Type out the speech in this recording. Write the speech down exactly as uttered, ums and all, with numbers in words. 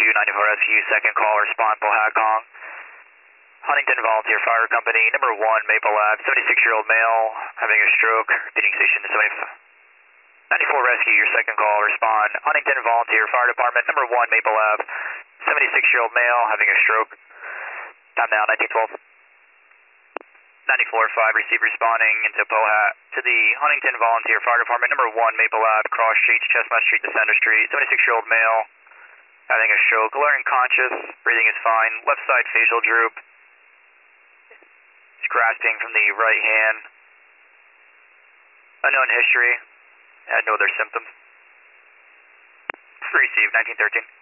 Rescue, ninety-four Rescue, second call, respond, Pohatcong. Huntington Volunteer Fire Company, number one, Maple Ave, seventy-six-year-old male, having a stroke, repeating station seventy-five. ninety-four Rescue, your second call, respond. Huntington Volunteer Fire Department, number one, Maple Ave, seventy-six-year-old male, having a stroke. Time now, nineteen twelve. ninety-four five, receive responding into Pohat to the Huntington Volunteer Fire Department, number one, Maple Ave, Cross Street, Chestnut Street, Defender Street, seventy-six-year-old male, having a stroke, alerting conscious, breathing is fine, left side facial droop. He's grasping from the right hand. Unknown history, had no other symptoms. Receive, nineteen thirteen.